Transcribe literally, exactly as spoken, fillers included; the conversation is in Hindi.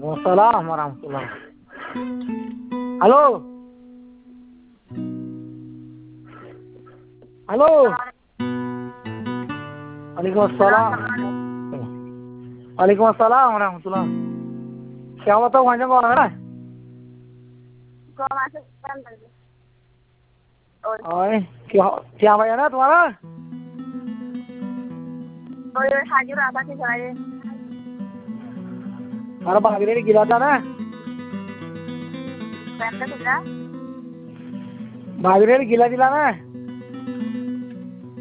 Waalaikumsalam warahmatullah. Halo. Halo. Waalaikumsalam. Waalaikumsalam warahmatullah. Siapa tahu macam kau orang mana? Kau masuk kan tadi. Oh, क्या क्या भैया ना तुम्हारा? तो ये हाजिर आता थी सारे। हमारा बागरे गिला था ना? पैंता कितना? बागरे गिला दिला ना?